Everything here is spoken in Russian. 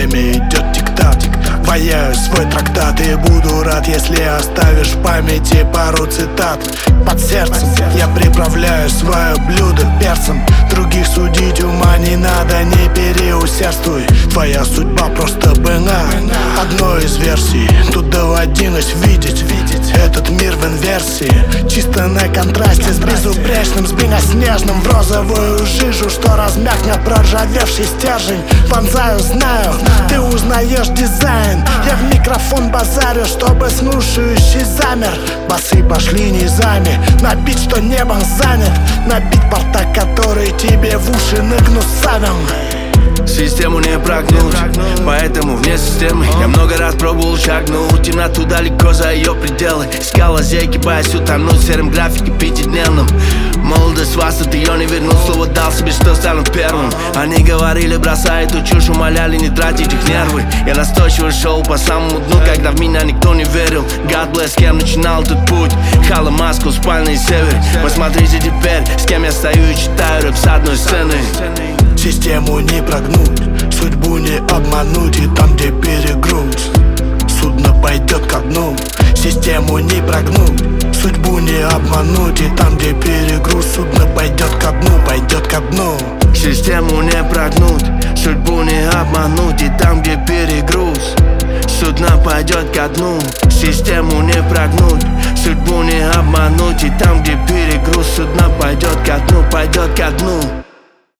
время идет тик-так. Ваяю свой трактат и буду рад, если оставишь в памяти пару цитат. Под сердцем я приправляю свое блюдо перцем. Других судить ума не надо, не переусердствуй. Твоя судьба просто была одной из версий. Тут доводилось видеть этот мир в инверсии. Чисто на контрасте с безупречным, с белоснежным. В розовую жижу, что размякнет проржавевший стержень. Вонзаю, знаю, ты узнаешь дизайн. Я в микрофон базарю, чтобы слушающий замер. Басы пошли низами, на бит, что небом занят. На бит порта, который тебе в уши ныкнут савем. Систему не прогнуть, поэтому вне системы я много раз пробовал шагнуть темноту далеко за ее пределы. Искал лазейки, боясь утонуть в сером графике пятидневном. Молодость вас от ее не вернул, слово дал себе, что стану первым. Они говорили, бросай эту чушь, умоляли не тратить их нервы. Я настойчиво шел по самому дну, когда в меня никто не верил. God bless, с кем начинал этот путь. Хала, Москва, спальный север. Посмотрите теперь, с кем я стою и читаю рэп с одной сцены. Систему не прогнуть, судьбу не обмануть. И там, где перегруз, судно пойдет ко дну. Систему не прогнуть, судьбу не обмануть. И там, где перегруз, судно пойдет ко дну, пойдет ко дну. Систему не прогнуть, судьбу не обмануть. И там, где перегруз, судно пойдет ко дну. Систему не прогнуть, судьбу не обмануть. И там, где перегруз, судно пойдет ко дну, пойдет ко дну.